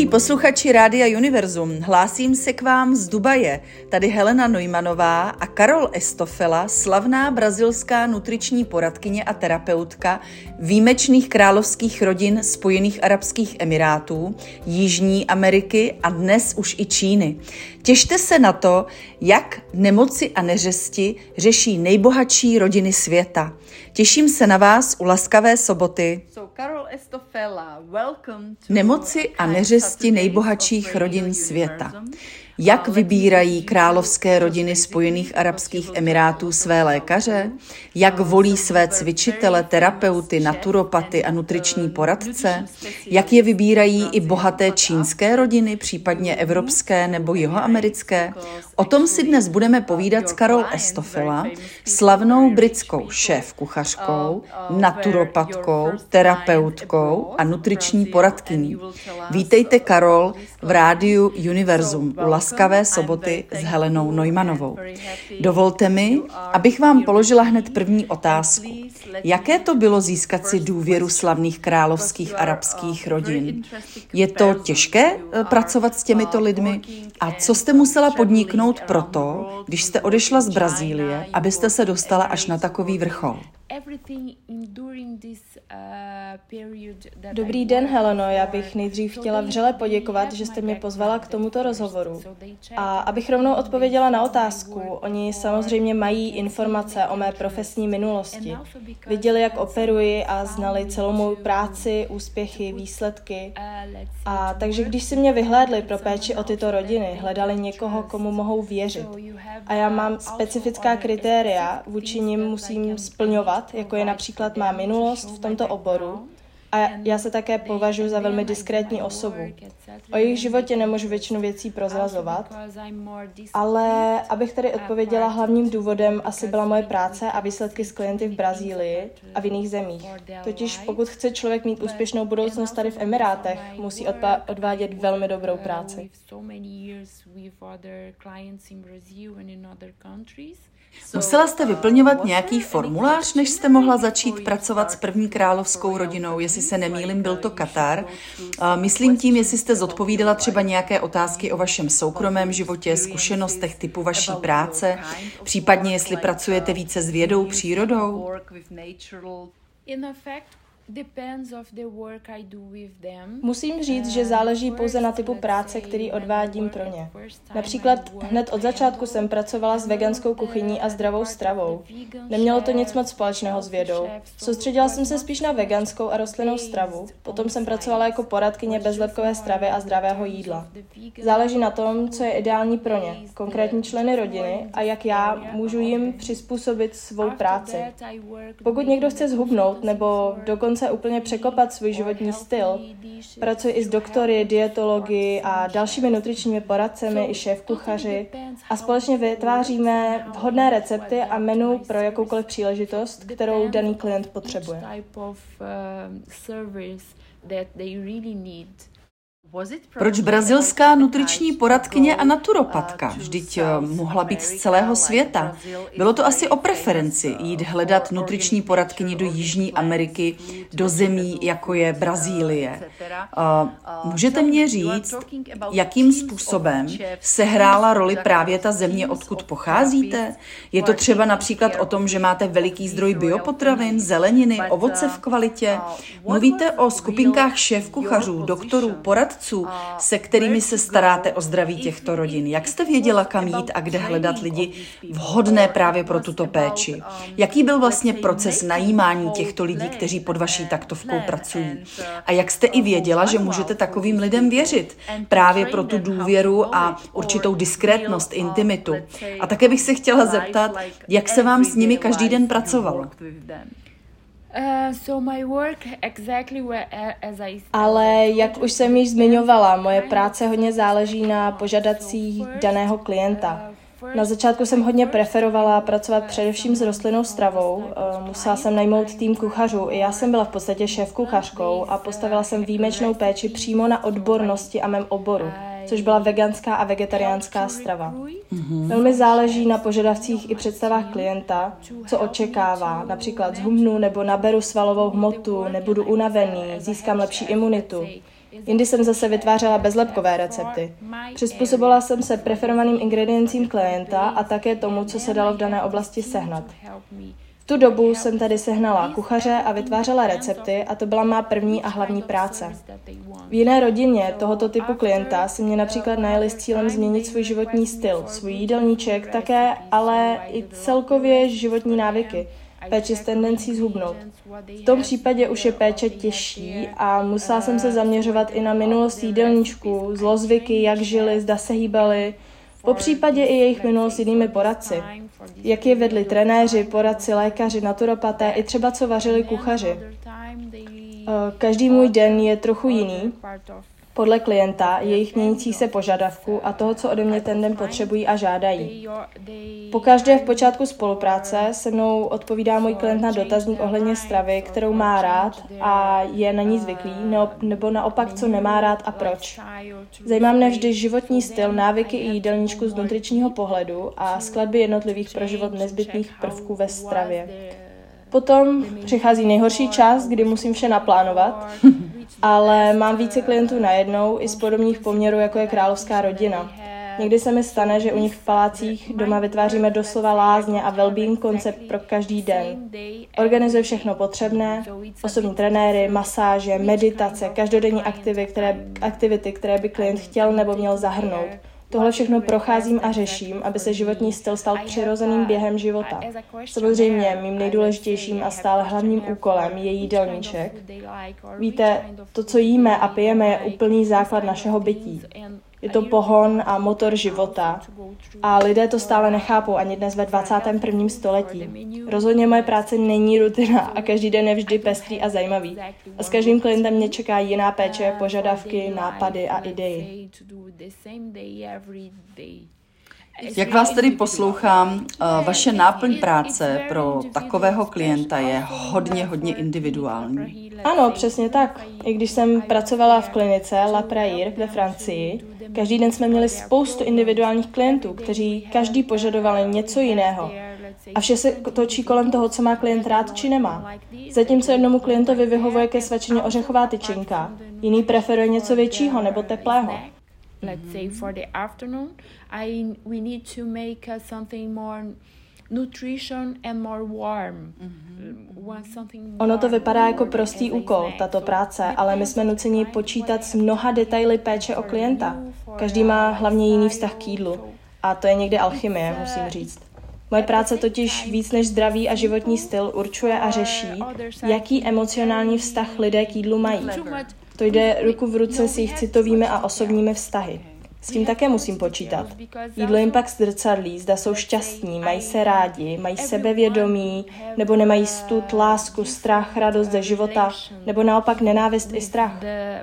Milí posluchači Rádia Univerzum, hlásím se k vám z Dubaje. Tady Helena Neumannová a Karol Estofela, slavná brazilská nutriční poradkyně a terapeutka výjimečných královských rodin Spojených arabských emirátů, Jižní Ameriky a dnes už i Číny. Těšte se na to, jak nemoci a neřesti řeší nejbohatší rodiny světa. Těším se na vás u Laskavé soboty. Nemoci a neřesti nejbohatších rodin světa. Jak vybírají královské rodiny Spojených arabských emirátů své lékaře? Jak volí své cvičitele, terapeuty, naturopaty a nutriční poradce? Jak je vybírají i bohaté čínské rodiny, případně evropské nebo jihoamerické? O tom si dnes budeme povídat s Karol Estofela, slavnou britskou šéfkuchařkou, naturopatkou, terapeutkou a nutriční poradkyní. Vítejte, Karol, v Rádiu Univerzum u Laskavé soboty s Helenou Neumannovou. Dovolte mi, abych vám položila hned první otázku. Jaké to bylo získat si důvěru slavných královských arabských rodin? Je to těžké pracovat s těmito lidmi? A co jste musela podniknout proto, když jste odešla z Brazílie, abyste se dostala až na takový vrchol? Dobrý den, Heleno, já bych nejdřív chtěla vřele poděkovat, že jste mě pozvala k tomuto rozhovoru. A abych rovnou odpověděla na otázku, oni samozřejmě mají informace o mé profesní minulosti. Viděli, jak operuji a znali celou mou práci, úspěchy, výsledky. A takže když si mě vyhlédli pro péči o tyto rodiny, hledali někoho, komu mohou věřit. A já mám specifická kritéria, vůči nim musím splňovat, jako je například má minulost v tomto oboru. A já se také považuji za velmi diskrétní osobu. O jejich životě nemůžu většinu věcí prozrazovat, ale abych tady odpověděla, hlavním důvodem asi byla moje práce a výsledky s klienty v Brazílii a v jiných zemích. Totiž pokud chce člověk mít úspěšnou budoucnost tady v Emirátech, musí odvádět velmi dobrou práci. Musela jste vyplňovat nějaký formulář, než jste mohla začít pracovat s první královskou rodinou, jestli se nemýlím, byl to Katar. Myslím tím, jestli jste zodpovídala třeba nějaké otázky o vašem soukromém životě, zkušenostech typu vaší práce, případně jestli pracujete více s vědou, přírodou. Musím říct, že záleží pouze na typu práce, který odvádím pro ně. Například hned od začátku jsem pracovala s veganskou kuchyní a zdravou stravou. Nemělo to nic moc společného s vědou. Soustředila jsem se spíš na veganskou a rostlinnou stravu. Potom jsem pracovala jako poradkyně bezlepkové stravy a zdravého jídla. Záleží na tom, co je ideální pro ně, konkrétní členy rodiny a jak já můžu jim přizpůsobit svou práci. Pokud někdo chce zhubnout nebo dokonce úplně překopat svůj životní styl. Pracuji i s doktory, dietology a dalšími nutričními poradcemi i šéfkuchaři a společně vytváříme vhodné recepty a menu pro jakoukoliv příležitost, kterou daný klient potřebuje. Proč brazilská nutriční poradkyně a naturopatka? Vždyť mohla být z celého světa. Bylo to asi o preferenci jít hledat nutriční poradkyni do Jižní Ameriky, do zemí, jako je Brazílie. Můžete mě říct, jakým způsobem sehrála roli právě ta země, odkud pocházíte? Je to třeba například o tom, že máte veliký zdroj biopotravin, zeleniny, ovoce v kvalitě? Mluvíte o skupinkách šéfkuchařů, doktorů, poradců, se kterými se staráte o zdraví těchto rodin. Jak jste věděla, kam jít a kde hledat lidi vhodné právě pro tuto péči? Jaký byl vlastně proces najímání těchto lidí, kteří pod vaší taktovkou pracují? A jak jste i věděla, že můžete takovým lidem věřit právě pro tu důvěru a určitou diskrétnost, intimitu? A také bych se chtěla zeptat, jak se vám s nimi každý den pracovalo? Ale jak už jsem již zmiňovala, moje práce hodně záleží na požadavcích daného klienta. Na začátku jsem hodně preferovala pracovat především s rostlinnou stravou. Musela jsem najmout tým kuchařů. I já jsem byla v podstatě šéfkuchařkou a postavila jsem výjimečnou péči přímo na odbornosti a mém oboru, což byla veganská a vegetariánská strava. Velmi záleží na požadavcích i představách klienta, co očekává. Například zhubnu nebo naberu svalovou hmotu, nebudu unavený, získám lepší imunitu. Jindy jsem zase vytvářela bezlepkové recepty. Přizpůsobila jsem se preferovaným ingrediencím klienta a také tomu, co se dalo v dané oblasti sehnat. V tu dobu jsem tady sehnala kuchaře a vytvářela recepty a to byla má první a hlavní práce. V jiné rodině tohoto typu klienta si mě například najeli s cílem změnit svůj životní styl, svůj jídelníček, také ale i celkově životní návyky, péči s tendencí zhubnout. V tom případě už je péče těžší a musela jsem se zaměřovat i na minulost jídelníčků, zlozvyky, jak žili, zda se hýbali, popřípadě i jejich minulost jinými poradci. Jak je vedli trenéři, poradci, lékaři, naturopaté i třeba co vařili kuchaři. Každý můj den je trochu jiný, podle klienta, jejich měnících se požadavků a toho, co ode mě ten den potřebují a žádají. Pokaždé v počátku spolupráce se mnou odpovídá můj klient na dotazník ohledně stravy, kterou má rád a je na ní zvyklý, nebo naopak, co nemá rád a proč. Zajímá mne vždy životní styl, návyky i jídelníčku z nutričního pohledu a skladby jednotlivých pro život nezbytných prvků ve stravě. Potom přichází nejhorší čas, kdy musím vše naplánovat, ale mám více klientů najednou i z podobných poměrů, jako je královská rodina. Někdy se mi stane, že u nich v palácích doma vytváříme doslova lázně a well-being koncept pro každý den. Organizuje všechno potřebné, osobní trenéry, masáže, meditace, každodenní aktivity, které by klient chtěl nebo měl zahrnout. Tohle všechno procházím a řeším, aby se životní styl stal přirozeným během života. Samozřejmě mým nejdůležitějším a stále hlavním úkolem je jídelníček. Víte, to, co jíme a pijeme, je úplný základ našeho bytí. Je to pohon a motor života. A lidé to stále nechápou ani dnes ve 21. století. Rozhodně moje práce není rutina a každý den je vždy pestrý a zajímavý. A s každým klientem mě čeká jiná péče, požadavky, nápady a ideje. Jak vás tedy poslouchám, vaše náplň práce pro takového klienta je hodně individuální. Ano, přesně tak. I když jsem pracovala v klinice La Praire ve Francii, každý den jsme měli spoustu individuálních klientů, kteří každý požadovali něco jiného. A vše se točí kolem toho, co má klient rád či nemá. Zatímco jednomu klientovi vyhovuje ke svačině ořechová tyčinka, jiný preferuje něco většího nebo teplého. Let's say for the afternoon, we need to make something more nutrition and more warm. Ono to vypadá jako prostý úkol, tato práce, ale my jsme nuceni počítat s mnoha detaily péče o klienta. Každý má hlavně jiný vztah k jídlu. A to je někde alchymie, musím říct. Moje práce totiž víc než zdraví a životní styl určuje a řeší, jaký emocionální vztah lidé k jídlu mají. To jde ruku v ruce s jejich citovými a osobními vztahy. S tím také musím počítat. Jídlo jim pak zrcadlí, zda jsou šťastní, mají se rádi, mají sebevědomí, nebo nemají stud, lásku, strach, radost ze života, nebo naopak nenávist i strach.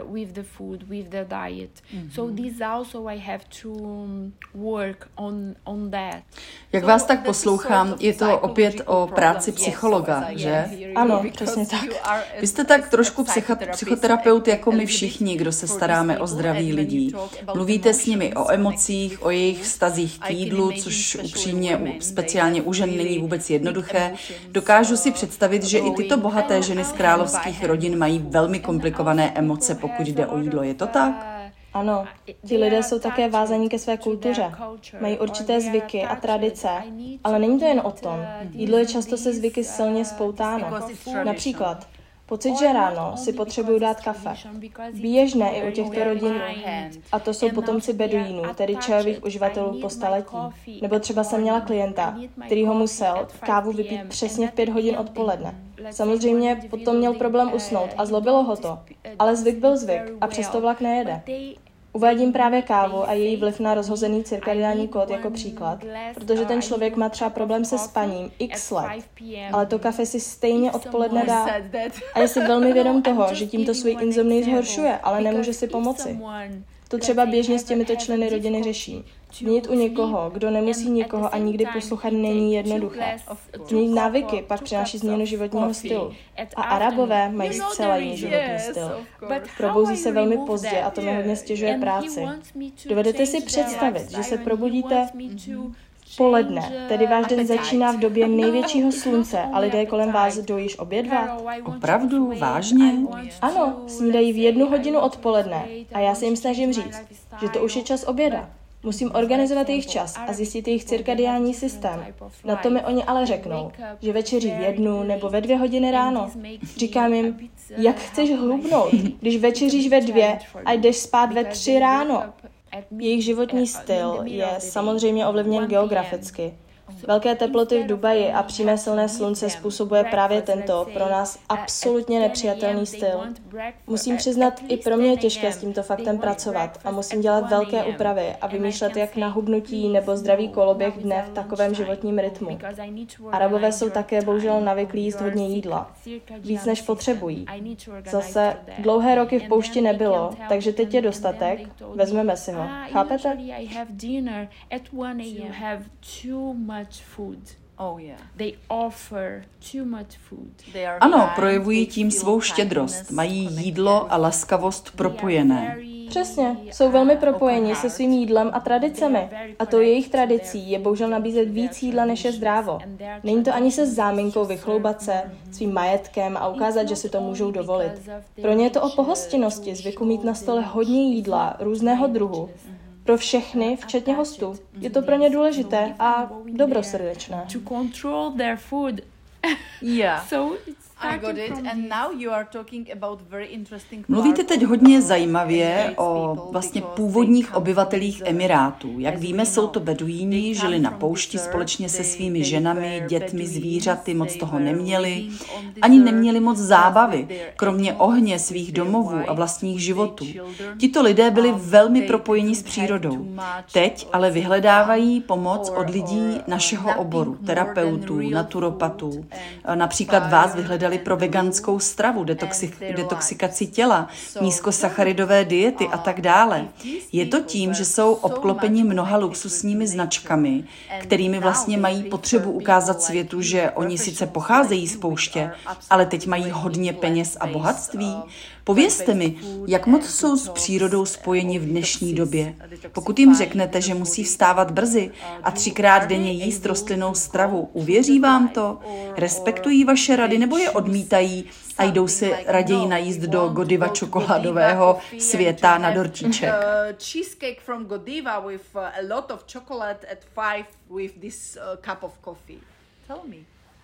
Jak vás tak poslouchám, je to opět o práci psychologa, že? Ano, přesně tak. Vy jste tak trošku psychoterapeut jako my všichni, kdo se staráme o zdraví lidí. Mluvíte s nimi o emocích, o jejich vztazích k jídlu, což upřímně speciálně u žen není vůbec jednoduché. Dokážu si představit, že i tyto bohaté ženy z královských rodin mají velmi komplikované emoce, pokud jde o jídlo. Je to tak? Ano, ti lidé jsou také vázaní ke své kultuře. Mají určité zvyky a tradice, ale není to jen o tom. Jídlo je často se zvyky silně spoutáno. Například pocit, že ráno si potřebuju dát kafe. Běžné i u těchto rodin, a to jsou potomci beduínů, tedy čajových uživatelů po staletí. Nebo třeba jsem měla klienta, který ho musel kávu vypít přesně v 5 hodin odpoledne. Samozřejmě potom měl problém usnout a zlobilo ho to, ale zvyk byl zvyk a přesto vlak nejede. Uvádím právě kávu a její vliv na rozhozený cirkadiální kód jako příklad, protože ten člověk má třeba problém se spaním x let, ale to kafe si stejně odpoledne dá a je si velmi vědom toho, že tímto svůj insomnii zhoršuje, ale nemůže si pomoci. To třeba běžně s těmito členy rodiny řeším. Změnit u někoho, kdo nemusí nikoho a nikdy poslouchat, není jednoduché. Změnit návyky pak přináší změnu životního stylu. A Arabové mají zcela jiný životní styl. Probouzí se velmi pozdě a to mi hodně stěžuje práci. Dovedete si představit, že se probudíte poledne, tedy váš den začíná v době největšího slunce a lidé kolem vás jdou již obědvat? Opravdu? Vážně? Ano, snídají v 1 hodinu odpoledne a já se jim snažím říct, že to už je čas oběda. Musím organizovat jejich čas a zjistit jejich cirkadiální systém. Na to mi oni ale řeknou, že večeří v 1 nebo ve 2 hodiny ráno. Říkám jim, jak chceš hlubnout, když večeříš ve 2 a jdeš spát ve 3 ráno. Jejich životní styl je samozřejmě ovlivněn geograficky. Velké teploty v Dubaji a přímé silné slunce způsobuje právě tento pro nás absolutně nepřijatelný styl. Musím přiznat, i pro mě je těžké s tímto faktem pracovat a musím dělat velké úpravy a vymýšlet jak na hubnutí nebo zdravý koloběh dne v takovém životním rytmu. Arabové jsou také bohužel navyklí jíst hodně jídla. Víc než potřebují. Zase dlouhé roky v poušti nebylo, takže teď je dostatek, vezmeme si ho. Chápete? Ano, projevují tím svou štědrost, mají jídlo a laskavost propojené. Přesně, jsou velmi propojeni se svým jídlem a tradicemi. A to jejich tradicí je bohužel nabízet víc jídla, než je zdrávo. Není to ani se záminkou vychloubat se svým majetkem a ukázat, že si to můžou dovolit. Pro ně je to o pohostinnosti, zvyku mít na stole hodně jídla, různého druhu. Pro všechny, včetně hostů. Je to pro ně důležité a dobrosrdečné. Mluvíte teď hodně zajímavě o vlastně původních obyvatelích Emirátů. Jak víme, jsou to beduíni, žili na poušti společně se svými ženami, dětmi, zvířaty, moc toho neměli. Ani neměli moc zábavy, kromě ohně svých domovů a vlastních životů. Tito lidé byli velmi propojeni s přírodou. Teď ale vyhledávají pomoc od lidí našeho oboru, terapeutů, naturopatů. Například vás vyhledali pro veganskou stravu, detoxikaci těla, nízkosacharidové diety a tak dále. Je to tím, že jsou obklopeni mnoha luxusními značkami, kterými vlastně mají potřebu ukázat světu, že oni sice pocházejí z pouště, ale teď mají hodně peněz a bohatství. Povězte mi, jak moc jsou s přírodou spojeni v dnešní době. Pokud jim řeknete, že musí vstávat brzy a 3krát denně jíst rostlinnou stravu, uvěří vám to? Respektují vaše rady nebo je odmítají a jdou si raději najíst do Godiva čokoládového světa na dortíček? Cheesecake from Godiva with a lot of chocolate at 5 with this cup of coffee. Tell me.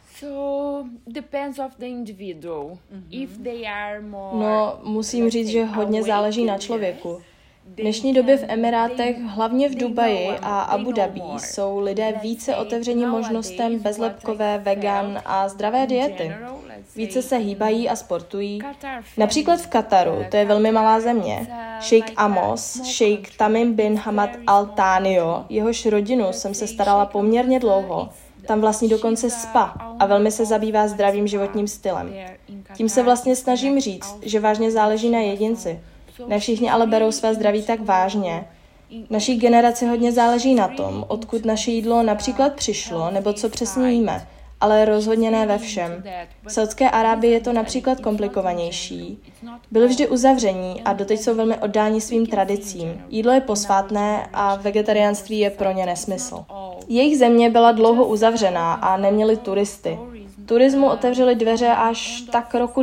So depends of the individual. If they are more, No, musím říct, že hodně záleží na člověku. V dnešní době v Emirátech, hlavně v Dubaji a Abu Dhabi, jsou lidé více otevření možnostem bezlepkové, vegan a zdravé diety. Více se hýbají a sportují. Například v Kataru, to je velmi malá země. Šejk Amos, šejk Tamim bin Hamad Al Thanijo, jehož rodinu jsem se starala poměrně dlouho, tam vlastní dokonce spa a velmi se zabývá zdravým životním stylem. Tím se vlastně snažím říct, že vážně záleží na jedinci. Ne všichni ale berou své zdraví tak vážně. Naší generaci hodně záleží na tom, odkud naše jídlo například přišlo, nebo co přesně jíme, ale rozhodně ne ve všem. V Saudské Arábii je to například komplikovanější. Byli vždy uzavření a doteď jsou velmi oddáni svým tradicím. Jídlo je posvátné a vegetariánství je pro ně nesmysl. Jejich země byla dlouho uzavřená a neměli turisty. Turismu otevřeli dveře až tak roku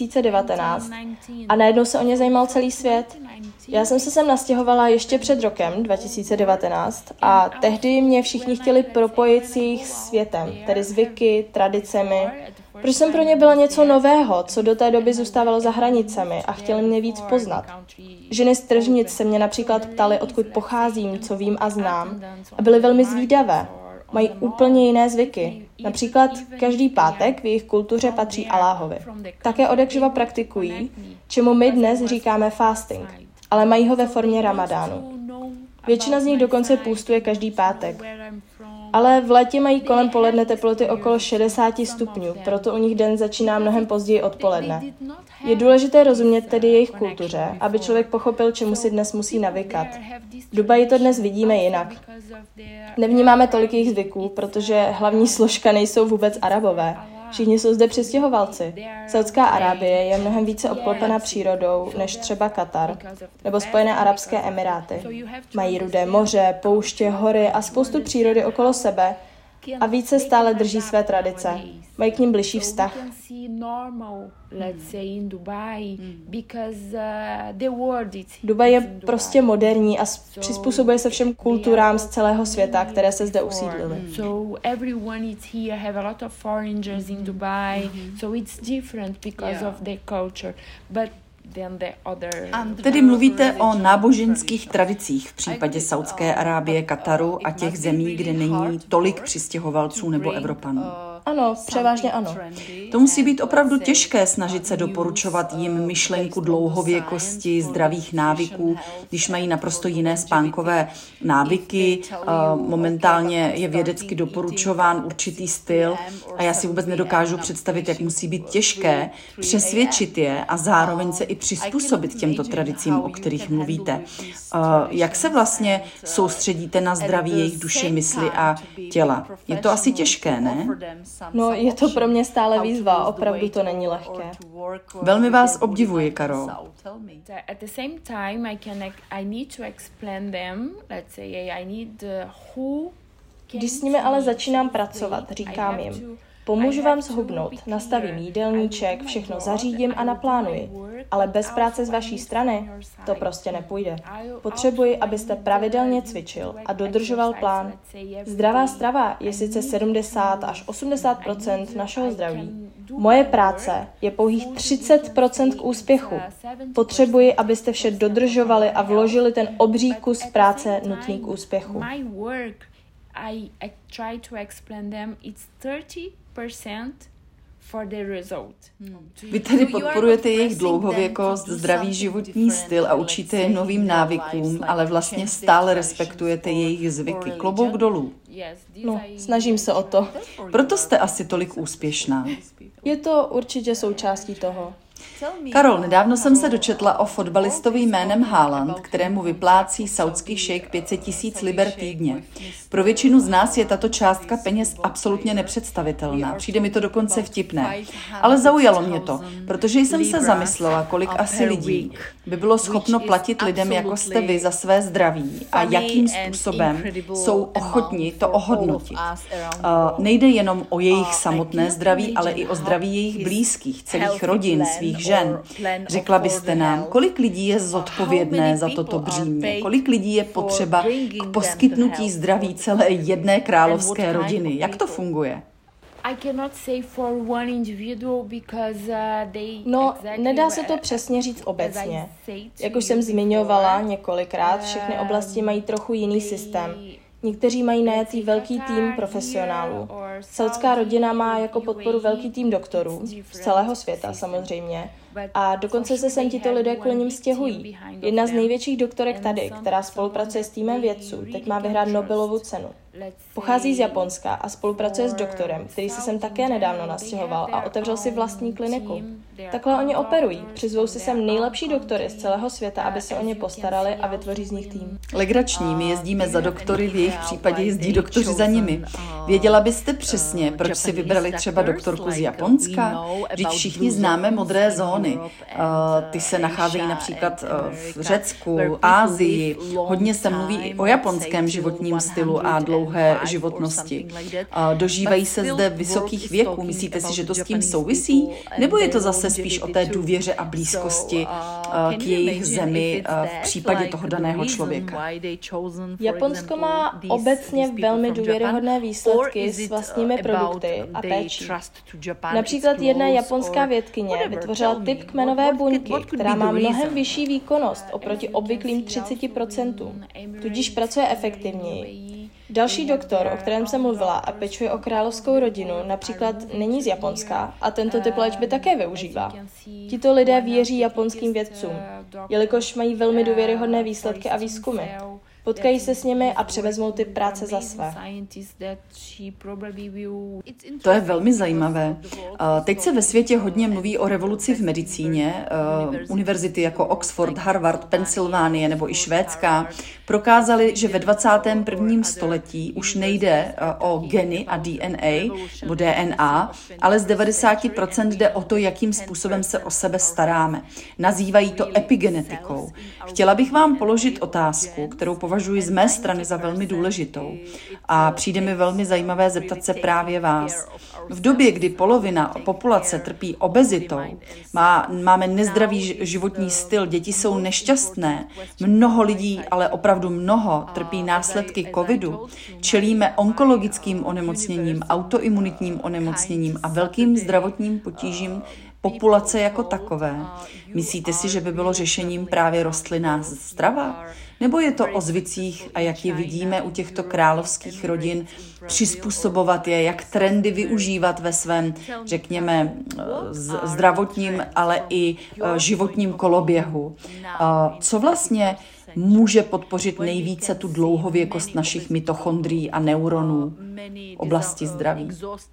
2019 a najednou se o ně zajímal celý svět. Já jsem se sem nastěhovala ještě před rokem 2019 a tehdy mě všichni chtěli propojit s jejich světem, tedy zvyky, tradicemi. Protože jsem pro ně byla něco nového, co do té doby zůstávalo za hranicemi a chtěli mě víc poznat. Ženy z tržnic se mě například ptaly, odkud pocházím, co vím a znám a byly velmi zvídavé. Mají úplně jiné zvyky. Například každý pátek v jejich kultuře patří Alláhovi. Také odjakživa praktikují, čemu my dnes říkáme fasting, ale mají ho ve formě ramadánu. Většina z nich dokonce půstuje každý pátek. Ale v létě mají kolem poledne teploty okolo 60 stupňů, proto u nich den začíná mnohem později odpoledne. Je důležité rozumět tedy jejich kultuře, aby člověk pochopil, čemu si dnes musí navykat. V Dubaji to dnes vidíme jinak. Nevnímáme tolik jejich zvyků, protože hlavní složka nejsou vůbec Arabové. Všichni jsou zde přistěhovalci. Saudská Arábie je mnohem více obklopena přírodou než třeba Katar nebo Spojené arabské emiráty. Mají rudé moře, pouště, hory a spoustu přírody okolo sebe a více stále drží své tradice. Mají k nim bližší vztah. Dubaj je prostě moderní a přizpůsobuje se všem kulturám z celého světa, které se zde usídlily. Tedy mluvíte o náboženských tradicích v případě Saudské Arábie, Kataru a těch zemí, kde není tolik přistěhovalců nebo Evropanů. Ano, převážně ano. To musí být opravdu těžké snažit se doporučovat jim myšlenku dlouhověkosti, zdravých návyků, když mají naprosto jiné spánkové návyky. Momentálně je vědecky doporučován určitý styl a já si vůbec nedokážu představit, jak musí být těžké přesvědčit je a zároveň se i přizpůsobit těmto tradicím, o kterých mluvíte. Jak se vlastně soustředíte na zdraví jejich duše, mysli a těla? Je to asi těžké, ne? No, je to pro mě stále výzva, opravdu to není lehké. Velmi vás obdivuji, Karol. At the same time, I need to explain them, let's say, I need who. Když s nimi ale začínám pracovat, říkám jim, pomůžu vám zhubnout, nastavím jídelníček, všechno zařídím a naplánuji. Ale bez práce z vaší strany to prostě nepůjde. Potřebuji, abyste pravidelně cvičil a dodržoval plán. Zdravá strava je sice 70 až 80% našeho zdraví. Moje práce je pouhých 30% k úspěchu. Potřebuji, abyste vše dodržovali a vložili ten obří kus práce nutný k úspěchu. I try to explain them it's 30% for the result. Vy tedy podporujete jejich dlouhověkost, zdravý životní styl a učíte je novým návykům, ale vlastně stále respektujete jejich zvyky. Klobouk dolů. No, snažím se o to. Proto jste asi tolik úspěšná. Je to určitě součástí toho. Karol, nedávno jsem se dočetla o fotbalistovi jménem Haaland, kterému vyplácí saudský šejk 500 000 liber týdně. Pro většinu z nás je tato částka peněz absolutně nepředstavitelná. Přijde mi to dokonce vtipné. Ale zaujalo mě to, protože jsem se zamyslela, kolik asi lidí by bylo schopno platit lidem, jako jste vy, za své zdraví a jakým způsobem jsou ochotni to ohodnotit. Nejde jenom o jejich samotné zdraví, ale i o zdraví jejich blízkých, celých rodin, svých žen. Řekla byste nám, kolik lidí je zodpovědné za toto břímě? Kolik lidí je potřeba k poskytnutí zdraví celé jedné královské rodiny? Jak to funguje? No, nedá se to přesně říct obecně. Jak už jsem zmiňovala několikrát, všechny oblasti mají trochu jiný systém. Někteří mají najatý velký tým profesionálů. Saudská rodina má jako podporu velký tým doktorů, z celého světa samozřejmě, a dokonce se sem tito lidé kvůli nim stěhují. Jedna z největších doktorek tady, která spolupracuje s týmem vědců, teď má vyhrát Nobelovu cenu. Pochází z Japonska a spolupracuje s doktorem, který se sem také nedávno nastěhoval a otevřel si vlastní kliniku. Takhle oni operují, přizvou si sem nejlepší doktory z celého světa, aby se o ně postarali a vytvoří z nich tým. Legrační, my jezdíme za doktory, v jejich případě jezdí doktoři za nimi. Věděla byste přesně, proč si vybrali třeba doktorku z Japonska? Vždyť všichni známe modré zóny. Ty se nacházejí například v Řecku, Asii. Hodně se mluví i o japonském životním stylu a dlouhé životnosti. Dožívají se zde vysokých věků. Myslíte si, že to s tím souvisí? Nebo je to zase spíš o té důvěře a blízkosti k jejich zemi v případě toho daného člověka? Japonsko má obecně velmi důvěryhodné výsledky s vlastními produkty a péčí. Například jedna japonská vědkyně vytvořila typ kmenové buňky, která má mnohem vyšší výkonnost oproti obvyklým 30%, tudíž pracuje efektivněji. Další doktor, o kterém jsem mluvila a pečuje o královskou rodinu, například není z Japonska a tento typ léčby také využívá. Tito lidé věří japonským vědcům, jelikož mají velmi důvěryhodné výsledky a výzkumy. Potkají se s nimi a převezmou ty práce za své. To je velmi zajímavé. Teď se ve světě hodně mluví o revoluci v medicíně. Univerzity jako Oxford, Harvard, Pensylvánie nebo i švédská prokázaly, že ve 21. století už nejde o geny a DNA nebo DNA, ale z 90% jde o to, jakým způsobem se o sebe staráme. Nazývají to epigenetikou. Chtěla bych vám položit otázku, kterou považuji z mé strany za velmi důležitou. A přijde mi velmi zajímavé zeptat se právě vás. V době, kdy polovina populace trpí obezitou, máme nezdravý životní styl, děti jsou nešťastné, mnoho lidí, ale opravdu mnoho, trpí následky covidu, čelíme onkologickým onemocněním, autoimunitním onemocněním a velkým zdravotním potížím populace jako takové. Myslíte si, že by bylo řešením právě rostlinná strava? Nebo je to o zvicích a jak je vidíme u těchto královských rodin, přizpůsobovat je, jak trendy využívat ve svém, řekněme, zdravotním, ale i životním koloběhu? Co vlastně může podpořit nejvíce tu dlouhověkost našich mitochondrií a neuronů v oblasti zdraví?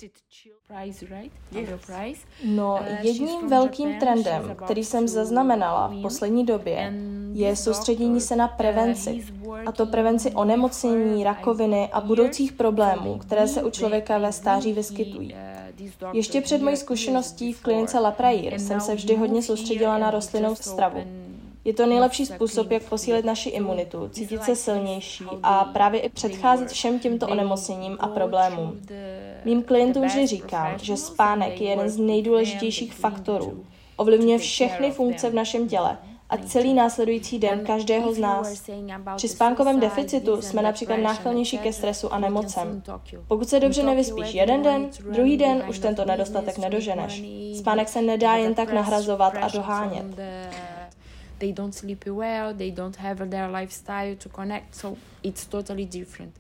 No, jedním velkým trendem, který jsem zaznamenala v poslední době, je soustředění se na prevenci. A to prevenci onemocnění, rakoviny a budoucích problémů, které se u člověka ve stáří vyskytují. Ještě před mojí zkušeností v klinice La Prairie jsem se vždy hodně soustředila na rostlinnou stravu. Je to nejlepší způsob, jak posílit naši imunitu, cítit se silnější a právě i předcházet všem těmto onemocněním a problémům. Mým klientům vždy říkám, že spánek je jeden z nejdůležitějších faktorů. Ovlivňuje všechny funkce v našem těle a celý následující den každého z nás. Při spánkovém deficitu jsme například náchylnější ke stresu a nemocem. Pokud se dobře nevyspíš jeden den, druhý den už tento nedostatek nedoženeš. Spánek se nedá jen tak nahrazovat a dohánět. They don't sleep well, they don't have their lifestyle to connect, so it's totally different.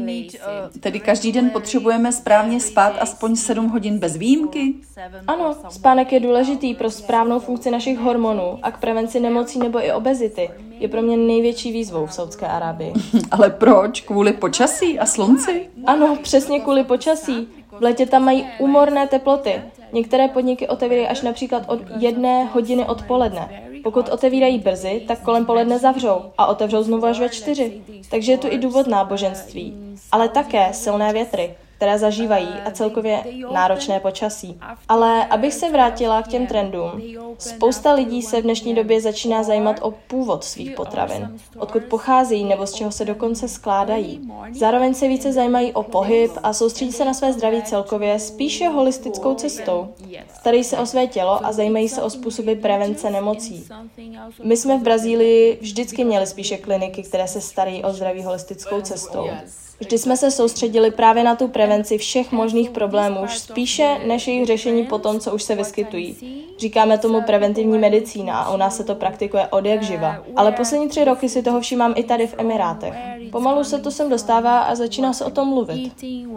Tedy každý den potřebujeme správně spát aspoň 7 hodin bez výjimky? Ano, spánek je důležitý pro správnou funkci našich hormonů a k prevenci nemocí nebo i obezity. Je pro mě největší výzvou v Saúdské Arábii. Ale proč? Kvůli počasí a slunci? Ano, přesně kvůli počasí. V létě tam mají úmorné teploty. Některé podniky otevírají až například od 1 hodiny odpoledne. Pokud otevírají brzy, tak kolem poledne zavřou a otevřou znovu až ve 4. Takže je tu i důvod náboženství, ale také silné větry, které zažívají a celkově náročné počasí. Ale abych se vrátila k těm trendům, spousta lidí se v dnešní době začíná zajímat o původ svých potravin, odkud pocházejí nebo z čeho se dokonce skládají. Zároveň se více zajímají o pohyb a soustředí se na své zdraví celkově spíše holistickou cestou. Starají se o své tělo a zajímají se o způsoby prevence nemocí. My jsme v Brazílii vždycky měli spíše kliniky, které se starají o zdraví holistickou cestou. Vždy jsme se soustředili právě na tu prevenci všech možných problémů, spíše než jejich řešení po tom, co už se vyskytují. Říkáme tomu preventivní medicína a u nás se to praktikuje od jak živa. Ale poslední 3 roky si toho všímám i tady v Emirátech. Pomalu se to sem dostává a začíná se o tom mluvit.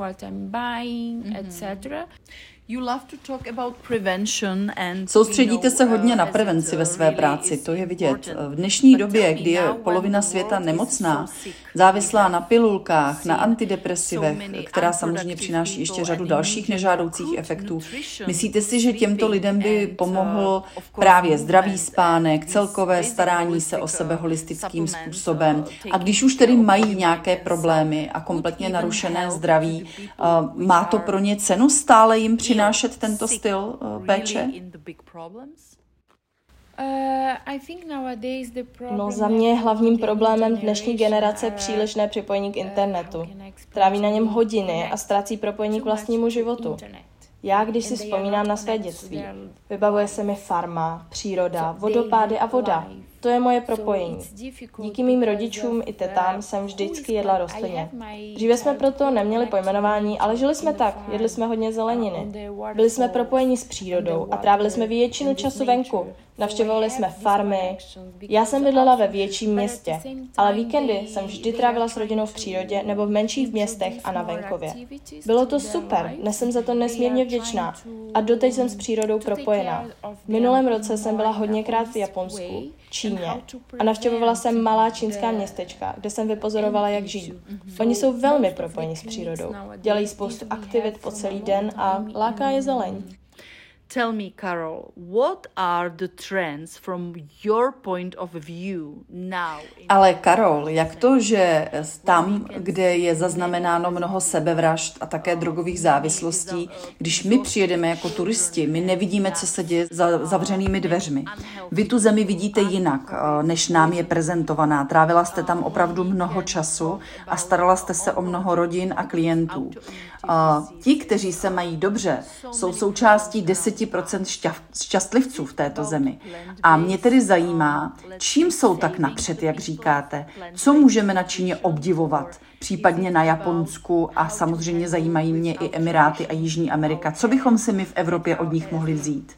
Soustředíte se hodně na prevenci ve své práci, to je vidět. V dnešní době, kdy je polovina světa nemocná, závislá na pilulkách, na antidepresivech, která samozřejmě přináší ještě řadu dalších nežádoucích efektů, myslíte si, že těmto lidem by pomohl právě zdravý spánek, celkové starání se o sebe holistickým způsobem? A když už tedy mají nějaké problémy a kompletně narušené zdraví, má to pro ně cenu stále jim přinášet tento styl péče? No, za mě je hlavním problémem dnešní generace přílišné připojení k internetu. Tráví na něm hodiny a ztrácí propojení k vlastnímu životu. Já, když si vzpomínám na své dětství, vybavuje se mi farma, příroda, vodopády a voda. To je moje propojení. Díky mým rodičům i tetám jsem vždycky jedla rostlině. Dříve jsme proto neměli pojmenování, ale žili jsme tak, jedli jsme hodně zeleniny. Byli jsme propojeni s přírodou a trávili jsme většinu času venku. Navštěvovali jsme farmy. Já jsem bydlela ve větším městě, ale víkendy jsem vždy trávila s rodinou v přírodě nebo v menších městech a na venkově. Bylo to super, dnes jsem za to nesmírně vděčná a doteď jsem s přírodou propojená. V minulém roce jsem byla hodněkrát v Japonsku, Číně Číně a navštěvovala jsem malá čínská městečka, kde jsem vypozorovala, jak žijí. Oni jsou velmi propojeni s přírodou, dělají spoustu aktivit po celý den a láká je zeleň. Tell me, Carol, what are the trends from your point of view now? Ale Karol, jak to, že tam, kde je zaznamenáno mnoho sebevražd a také drogových závislostí, když my přijedeme jako turisti, my nevidíme, co se děje za zavřenými dveřmi. Vy tu zemi vidíte jinak, než nám je prezentovaná. Trávila jste tam opravdu mnoho času a starala jste se o mnoho rodin a klientů. Ti, kteří se mají dobře, jsou součástí 10% šťastlivců v této zemi. A mě tedy zajímá, čím jsou tak napřed, jak říkáte, co můžeme na Číně obdivovat, případně na Japonsku a samozřejmě zajímají mě i Emiráty a Jižní Amerika. Co bychom si my v Evropě od nich mohli vzít?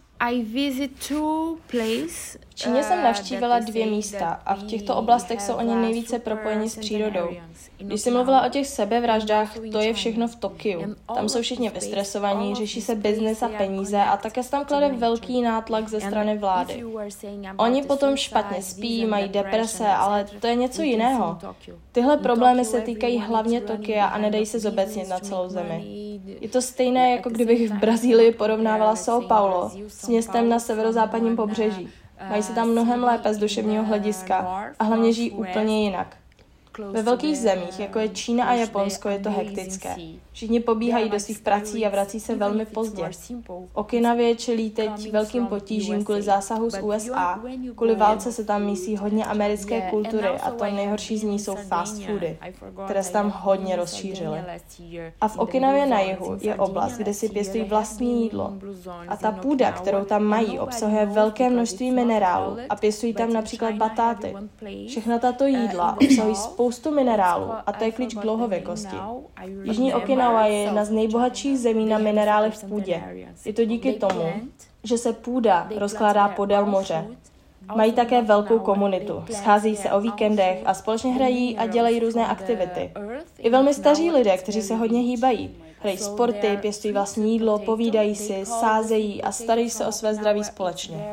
V Číně jsem navštívila 2 místa a v těchto oblastech jsou oni nejvíce propojeni s přírodou. Když jsem mluvila o těch sebevraždách, to je všechno v Tokiu. Tam jsou všichni vystresovaní, řeší se biznis a peníze a také se tam klade velký nátlak ze strany vlády. Oni potom špatně spí, mají deprese, ale to je něco jiného. Tyhle problémy se týkají hlavně Tokia a nedají se zobecnit na celou zemi. Je to stejné, jako kdybych v Brazílii porovnávala São Paulo s městem na severozápadním pobřeží. Mají se tam mnohem lépe z duševního hlediska a hlavně žijí úplně jinak. Ve velkých zemích, jako je Čína a Japonsko, je to hektické. Všichni pobíhají do svých prací a vrací se velmi pozdě. V Okinavě čelí teď velkým potížím kvůli zásahu z USA. Kvůli válce se tam mísí hodně americké kultury a to nejhorší z ní jsou fast foody, které se tam hodně rozšířily. A v Okinavě na jihu je oblast, kde si pěstují vlastní jídlo. A ta půda, kterou tam mají, obsahuje velké množství minerálů a pěstují tam například batáty. Všechna tato jídla obsahují spoustu minerálů a to je klíč k dlouhověkosti. Jižní Okinawa je jedna z nejbohatších zemí na minerály v půdě. Je to díky tomu, že se půda rozkládá podél moře. Mají také velkou komunitu, scházejí se o víkendech a společně hrají a dělají různé aktivity. I velmi staří lidé, kteří se hodně hýbají. Hrají sporty, pěstují vlastní jídlo, povídají si, sázejí a starají se o své zdraví společně.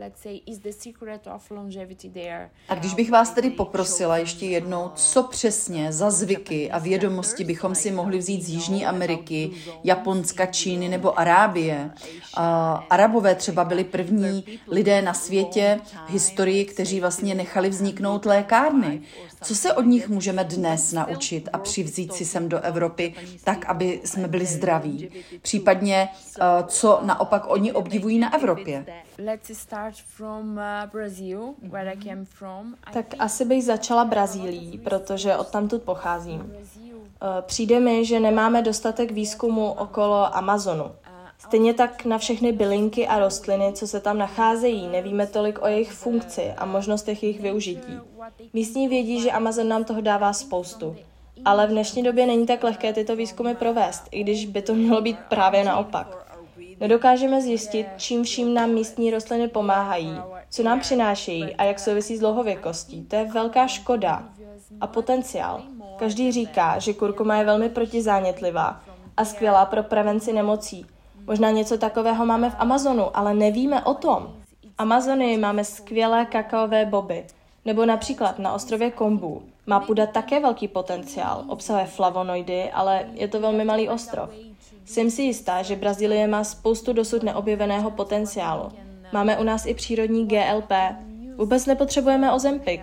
A když bych vás tedy poprosila ještě jednou, co přesně za zvyky a vědomosti bychom si mohli vzít z Jižní Ameriky, Japonska, Číny nebo Arábie. Arabové třeba byli první lidé na světě v historii, kteří vlastně nechali vzniknout lékárny. Co se od nich můžeme dnes naučit a přivzít si sem do Evropy tak, aby jsme byli zdraví? Případně, co naopak oni obdivují na Evropě? Tak asi bych začala Brazílií, protože odtamtud pocházím. Přijde mi, že nemáme dostatek výzkumu okolo Amazonu. Stejně tak na všechny bylinky a rostliny, co se tam nacházejí, nevíme tolik o jejich funkci a možnostech jejich využití. Místní vědí, že Amazon nám toho dává spoustu. Ale v dnešní době není tak lehké tyto výzkumy provést, i když by to mělo být právě naopak. Nedokážeme zjistit, čím vším nám místní rostliny pomáhají, co nám přinášejí a jak souvisí s dlouhověkostí. To je velká škoda a potenciál. Každý říká, že kurkuma je velmi protizánětlivá a skvělá pro prevenci nemocí. Možná něco takového máme v Amazonu, ale nevíme o tom. V Amazonii máme skvělé kakaové boby. Nebo například na ostrově Kombu. Má půda také velký potenciál, obsahuje flavonoidy, ale je to velmi malý ostrov. Jsem si jistá, že Brazílie má spoustu dosud neobjeveného potenciálu. Máme u nás i přírodní GLP. Vůbec nepotřebujeme Ozempic.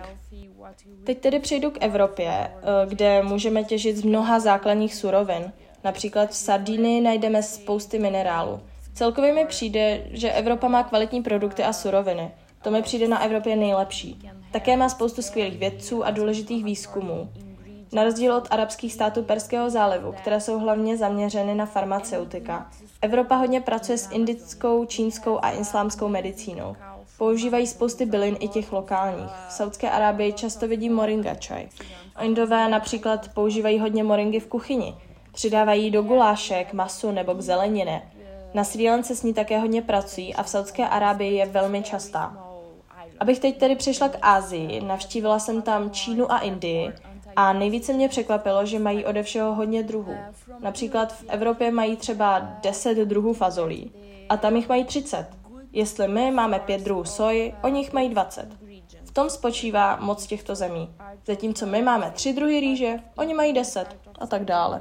Teď tedy přejdu k Evropě, kde můžeme těžit z mnoha základních surovin. Například v Sardinii najdeme spousty minerálů. Celkově mi přijde, že Evropa má kvalitní produkty a suroviny. To mi přijde na Evropě nejlepší. Také má spoustu skvělých vědců a důležitých výzkumů. Na rozdíl od arabských států Perského zálivu, které jsou hlavně zaměřeny na farmaceutika, Evropa hodně pracuje s indickou, čínskou a islámskou medicínou. Používají spousty bylin i těch lokálních. V Saudské Arábii často vidí moringa čaj. Indové například používají hodně moringy v kuchyni. Přidávají do gulášek, masu nebo k zelenině. Na Srí Lance s ní také hodně pracují a v Saudské Arábii je velmi častá. Abych teď tedy přešla k Asii, navštívila jsem tam Čínu a Indii a nejvíce mě překvapilo, že mají ode všeho hodně druhů. Například v Evropě mají třeba 10 druhů fazolí a tam jich mají 30. Jestli my máme 5 druhů soji, oni jich mají 20. V tom spočívá moc těchto zemí. Zatímco my máme 3 druhy rýže, oni mají 10 a tak dále.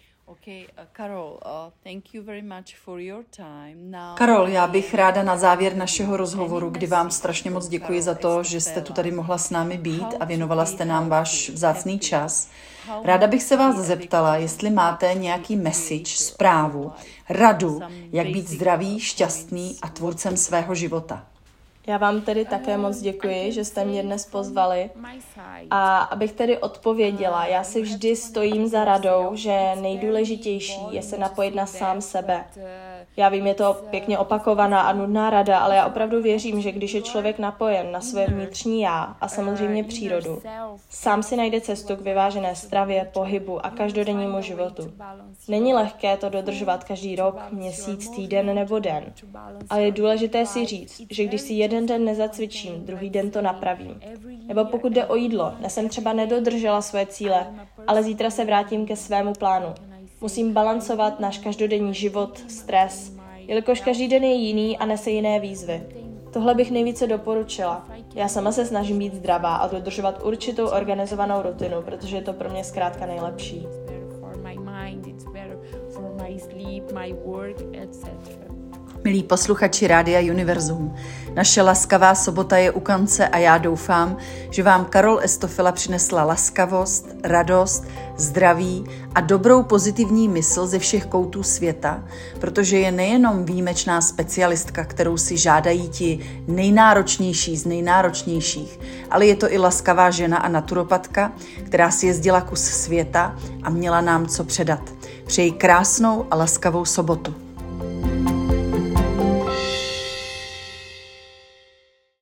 Karol, já bych ráda na závěr našeho rozhovoru, kdy vám strašně moc děkuji za to, že jste tu tady mohla s námi být a věnovala jste nám váš vzácný čas. Ráda bych se vás zeptala, jestli máte nějaký message, zprávu, radu, jak být zdravý, šťastný a tvůrcem svého života. Já vám tedy také moc děkuji, že jste mě dnes pozvali a abych tedy odpověděla, já si vždy stojím za radou, že nejdůležitější je se napojit na sám sebe. Já vím, je to pěkně opakovaná a nudná rada, ale já opravdu věřím, že když je člověk napojen na své vnitřní já a samozřejmě přírodu, sám si najde cestu k vyvážené stravě, pohybu a každodennímu životu. Není lehké to dodržovat každý rok, měsíc, týden nebo den, ale je důležité si říct, že když si jeden den nezacvičím, druhý den to napravím. Nebo pokud jde o jídlo, dnes jsem třeba nedodržela svoje cíle, ale zítra se vrátím ke svému plánu. Musím balancovat náš každodenní život, stres, jelikož každý den je jiný a nese jiné výzvy. Tohle bych nejvíce doporučila. Já sama se snažím být zdravá a dodržovat určitou organizovanou rutinu, protože je to pro mě zkrátka nejlepší. Milí posluchači Rádia Univerzum, naše laskavá sobota je u konce a já doufám, že vám Karol Estofila přinesla laskavost, radost, zdraví a dobrou pozitivní mysl ze všech koutů světa, protože je nejenom výjimečná specialistka, kterou si žádají ti nejnáročnější z nejnáročnějších, ale je to i laskavá žena a naturopatka, která si jezdila kus světa a měla nám co předat. Přeji krásnou a laskavou sobotu.